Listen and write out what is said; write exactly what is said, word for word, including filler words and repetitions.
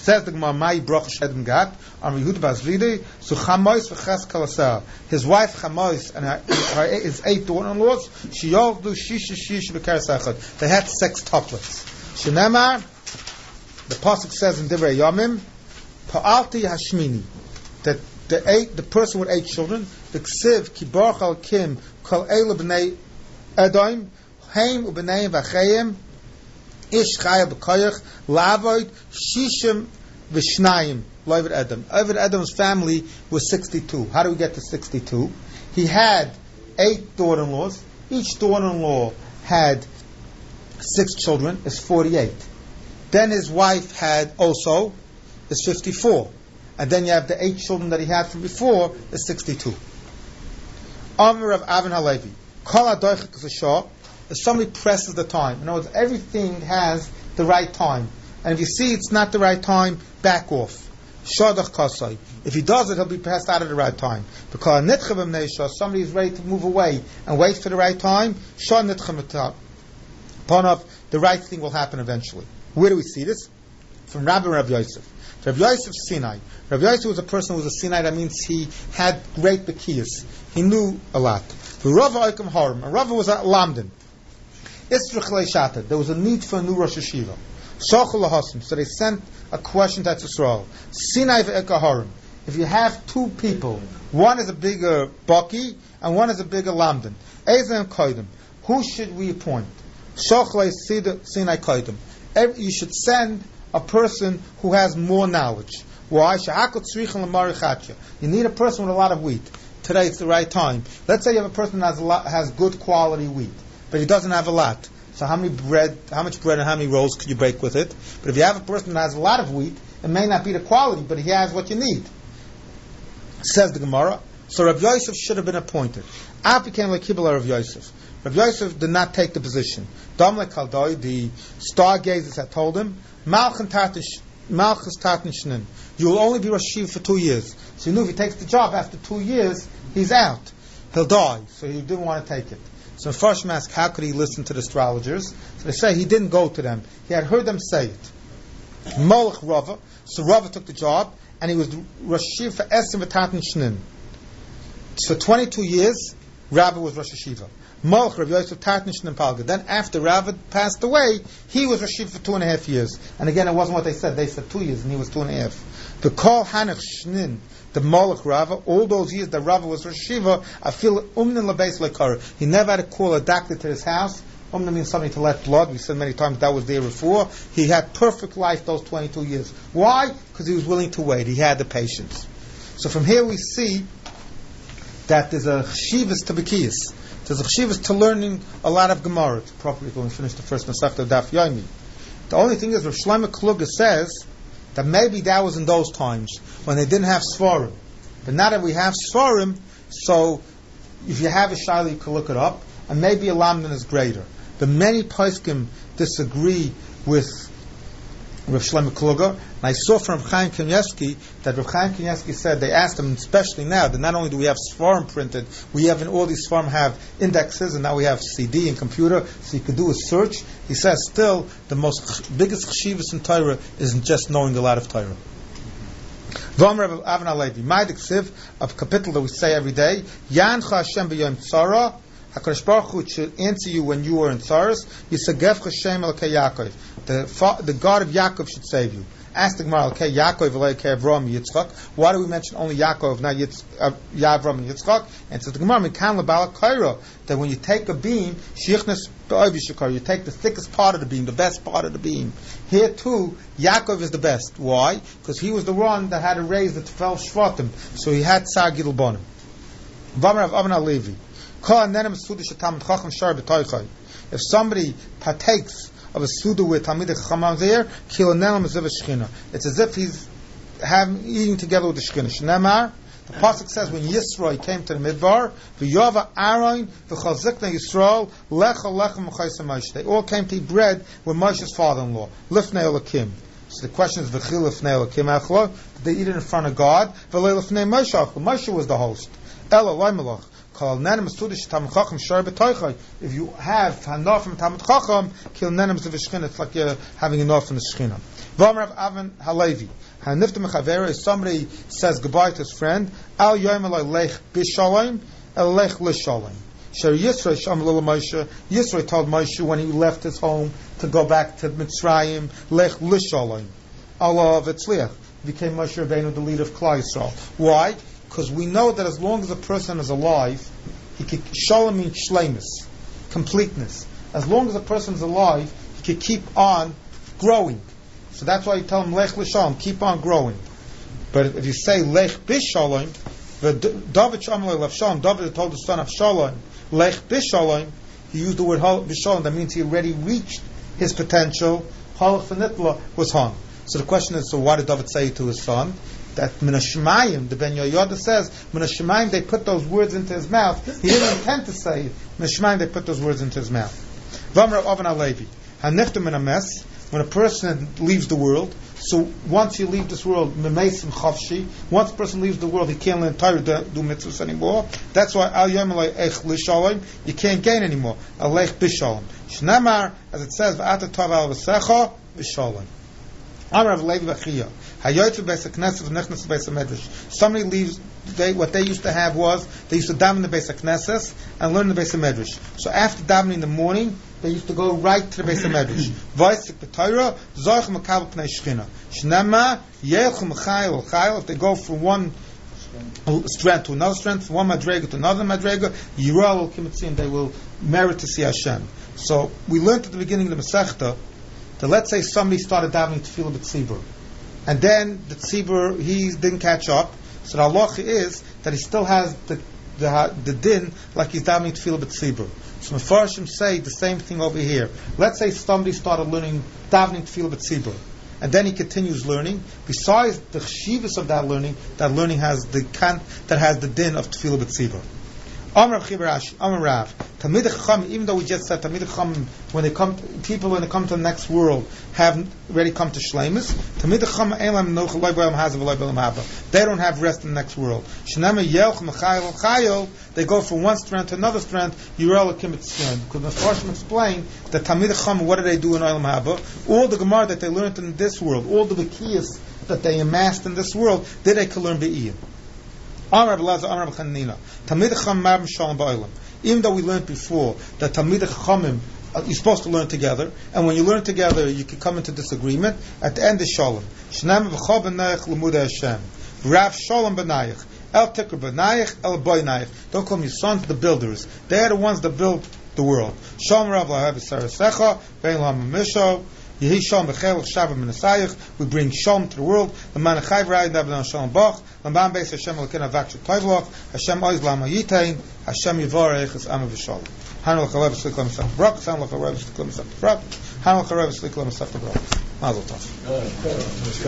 Says the Gemara, "Mai brach shedem gat on Yehuda Bazvidi." So Chamois v'ches kalasel. His wife Chamois and her, her, his eight daughter-in-laws. She all do shish shish b'keres echad. They had six tuplets. Shenemar, the pasuk says in Divrei Yomim, Pa'alti Hashmini, that the eight, the person with eight children, the ksiv kibarach al kim kol eila b'nei Edom, Haim u'b'nei v'chayim, Ish chaya b'koyach, lavoid, shishim v'shnayim, loivet Edom. Ovid Edom's family was sixty-two. How do we get to sixty-two? He had eight daughter-in-laws. Each daughter-in-law had six children, is forty-eight. Then his wife had also, is fifty-four. And then you have the eight children that he had from before, is sixty-two. Amr of Avin Halevi. Kol hadoichik z'shah. If somebody presses the time, in other words, everything has the right time. And if you see it's not the right time, back off. Shadach kasai. If he does it, he'll be passed out at the right time. Because nitchavim neisha, somebody is ready to move away and wait for the right time, shah nitchavim panav, the right thing will happen eventually. Where do we see this? From Rabbi Rav Yosef. Rav Yosef Sinai. Rav Yosef was a person who was a Sinai. That means he had great bekiyas. He knew a lot. Rava Oikim Harim. And Rava was at Lamdin. There was a need for a new Rosh Hashiva. So they sent a question to Yisrael. Sinai ve'eka Harim. If you have two people, one is a bigger Baki and one is a bigger Lamdin. Ezen Koidim. Who should we appoint? Sinai Koidim. You should send a person who has more knowledge. Why? You need a person with a lot of wheat. Today it's the right time. Let's say you have a person that has, a lot, has good quality wheat, but he doesn't have a lot. So how many bread, how much bread and how many rolls could you bake with it? But if you have a person that has a lot of wheat, it may not be the quality, but he has what you need. Says the Gemara. So Rav Yosef should have been appointed. Af became like Kibbalah Rav Yosef. Rav Yosef did not take the position. Damle Kaldoi, the stargazers had told him, Malchus Tatin Shnin. You will only be Rosh Hashiva for two years. So he knew if he takes the job after two years, he's out. He'll die. So he didn't want to take it. So Farshim asked, how could he listen to the astrologers? So they say he didn't go to them. He had heard them say it. Molech Rava. So Rava took the job, and he was Rosh Hashiva for Esim V'Tatin Shnin. So twenty-two years, Rabbi was Rosh Hashiva. Molech Rav Yosef Tatin Shnin Palga. Then after Rabbi passed away, he was Rosh Hashiva for two and a half years. And again, it wasn't what they said. They said two years, and he was two and a half. The Kol Hanach Shnin, the Molech Rava, all those years that Rava was Rosh Hashiva, I feel Umnin Labeis Lekar. He never had to call a doctor to his house. Umnin means somebody to let blood. We said many times that was there before. He had perfect life those twenty-two years. Why? Because he was willing to wait. He had the patience. So from here we see that there's a chshivas to bekiyas. There's a chshivas to learning a lot of Gemara. It's appropriate when we finish the first Masechta Daf Yomi. The only thing is, Rav Shlomo Kluger says that maybe that was in those times when they didn't have Sfarim. But now that we have Sfarim, so if you have a Shaila, you can look it up, and maybe a Lamdan is greater. But many poskim disagree with Rav Shlomo Kluger. And I saw from Rav Chaim Kanievsky that Rav Chaim Kanievsky said, they asked him, especially now, that not only do we have Sfarim printed, we have in all these Sfarim have indexes, and now we have C D and computer, so you could do a search. He says still, the most biggest chshivas in Torah is just knowing a lot of Torah. V'omer Rav Avin Halevi, my diksiv, a capital that we say every day, Yancha Hashem b'yom tzara, HaKadosh Baruch Hu should answer you when you are in tzaras. Yisagef Hashem Elokei Yaakov. The the God of Yaakov should save you. Ask the Gemara, okay, Yaakov Elokei Avram Yitzchak. Why do we mention only Yaakov, not Yitz, uh, Yavram and Yitzchak? And so the Gemara, Mikan Lebala Kaira, that when you take a beam, Shichnes Be'ovi Shekar, you take the thickest part of the beam, the best part of the beam. Here too, Yaakov is the best. Why? Because he was the one that had to raise the twelve Shvatim, so he had Tzar Gidul Bonim. V'amar of Avin Halevi. If somebody partakes of a suda with Talmidei Chachamim there, it's as if he's having eating together with the Shechina. Shneimar, the pasuk says when Yisro came to the Midbar, v'yova Aaron v'chol ziknei Yisrael lecha lechem v'chayis Moshe. They all came to eat bread with Moshe's father-in-law, lifnei Elokim. So the question is, v'chil lifnei Elokim achlo? Did they eat it in front of God? V'lei lifnei Moshe achlo. Moshe was the host. Ela loy melach. If you have enough from Talmud Chacham, it's like you're having enough from the Shechina. V'amar Rav Avin Halevi. Hanifta mechavera is somebody says goodbye to his friend. Al yom lech bishalom, el lech lishalom. Sher Yisro Sham Lila Moshe. Yisro told Moshe when he left his home to go back to Mitzrayim, lech lishalom. Allah v'tzliach. Became Moshe Rabbeinu the leader of Klal Yisrael. Why? Because we know that as long as a person is alive, he could shalom means shleimus, completeness. As long as a person is alive, he could keep on growing. So that's why you tell him lech l'shalom, keep on growing. But if you say lech bishalom, the David Shamalei lef shalom, David told the son of Shalom, lech bishalom, he used the word bishalom. That means he already reached his potential. Halach v'nitla was hung. So the question is, so why did David say to his son? That Min HaShemayim, the Ben Yoyada says, Min HaShemayim, they put those words into his mouth. He didn't intend to say it. Min HaShemayim, they put those words into his mouth. V'amar Oven HaLevi, Hanifta min hames, when a person leaves the world, so once you leave this world, Memeisim Chavshi, once a person leaves the world, he can't learn Torah, do, do mitzvahs anymore. That's why Al Yom Elei Ech Lishalom, you can't gain anymore. Alech Bishalom. Shnamar, as it says, V'ata Tov Al V'secha, Bishalom. Amar of Levi V'chiyah. Hayoytzu Beis HaKnesset V'nechnas Beis HaMedrash. Somebody leaves, they, what they used to have was, they used to daven the Beis HaKnesset and learn the Beis HaMedrash. So after davening in the morning, they used to go right to the Beis HaMedrash. V'yisik b'Torah, Zoich Makabel Pnei Shechina. Shnema, Yeilchu M'chayil L'chayil, if they go from one strength to another strength, from one madrega to another madrega, Yirah will Kimitzin, they will merit to see Hashem. So we learned at the beginning of the Masechta, that let's say somebody started davening Tefillah b'Tzibur, and then the Tzibur, he didn't catch up, so the halacha is that he still has the the, the din like he's davening Tefillah b'Tzibur. So Mefarshim say the same thing over here. Let's say somebody started learning davening Tefillah b'Tzibur, and then he continues learning. Besides the chshivus of that learning, that learning has the kan that has the din of Tefillah b'Tzibur. Amar Chibarash, Amar Rav, Talmid Chacham, even though we just said Talmid Chacham, when they come, people when they come to the next world have already come to Shleimus. Talmid Chacham Elam Nochel Loy B'Olam Hazav Loy B'Olam Haba. They don't have rest in the next world. Shnema Yelch Mechayil Chayil. They go from one strength to another strength. Yirel Kimitzion. Because the Farshim explain that Talmid Chacham, what do they do in Olam Haba? All the Gemara that they learned in this world, all the Vikiyas that they amassed in this world, did they can learn Be'iyah. Amar B'Laza, Amar B'Chanina. Talmid Chacham Ma'am Shalom Ba'olam. Even though we learned before that Talmid Chachamim, uh, you're supposed to learn together, and when you learn together, you can come into disagreement. At the end is Shalom. Shnam V'chol B'nayich L'mudei Hashem. Rav Shalom B'nayich. El Tikr B'nayich, El Boy Nayich. Don't call me sons, the builders. They are the ones that built the world. Shalom Rav Lahav Yisarasecha, Vein Lam Misho. Yehi Shalom B'chel Shabbat Menasayich. We bring Shalom to the world. L'man Chayv Ra'id David Shalom Bach. L'man Beis Hashem L'kin Avak Shetoivloch. Hashem Oiz Lama Yitain. Hashem Yivarech Es Ama V'Shalom. Hanul Chalev Sliklam Saf Brak. Hanul Chalev Sliklam Saf Brak. Hanul Chalev Sliklam Saf Brak. Mazel Tov.